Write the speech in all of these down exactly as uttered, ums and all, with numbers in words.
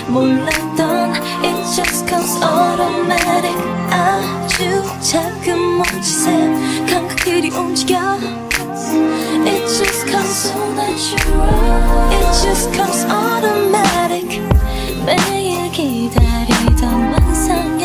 몰랐던 It just comes automatic. 아주 작은 몸짓에 감각들이 움직여. It just comes so natural. It just comes automatic. 매일 기다리던 환상에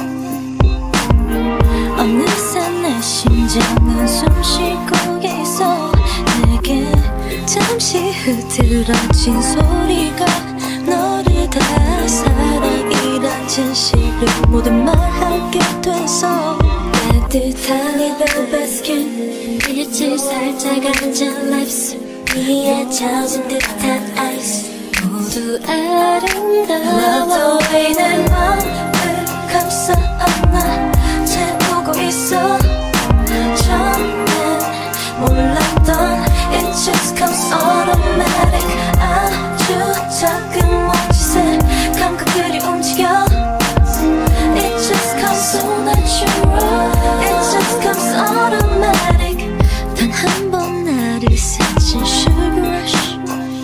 어느새 내 심장은 숨쉬고 있어. 내게 잠시 흐트러진 소리가 너를 다 사랑이란 진실을 모두 말하게 돼서 따뜻한 이 velvet skin 빛을 살짝 앉은 lips 위에 젖은 듯한 ice 모두 아름다워. Love the way 내 맘을 감싸 안아 채우고 있어. 처음엔 몰랐던 It just comes automatic. 아주 작은 몸짓에 감각들이 움직여. It just comes so natural. It just comes automatic. 단 한 번 나를 스친 sugar rush.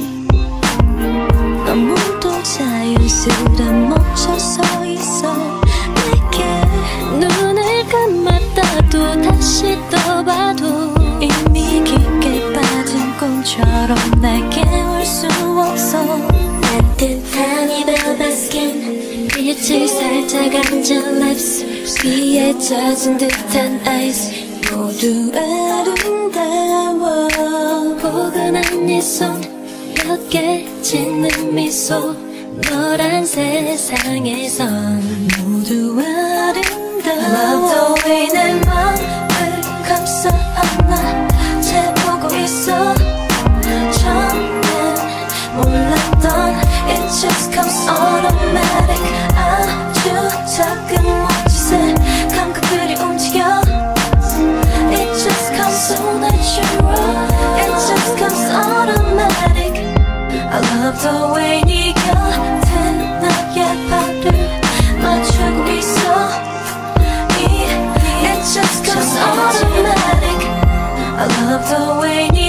너무도 자연스레 멈춰서 있어. 내게 눈을 감았다도 다시 떠봐도 이미 깊게 빠진 꿈처럼 날 깨울 수 없어. 따뜻한 이 velvet skin 빛을 살짝 앉은 lips 위에 젖은 듯한 ice 모두 아름다워. 포근한 네 손 몇 개 짓는 미소 너란 세상에선 모두 아름다워. Love the way 내 맘을 감싸 안아 채우고 있어. 처음엔 몰랐던 It just comes automatic. 아주 작은 몸짓에 감각들이 움직여. It just comes so natural. It just comes automatic. I love the way 네 곁에 나의 발을 맞추고 있어. It just comes automatic. I love the way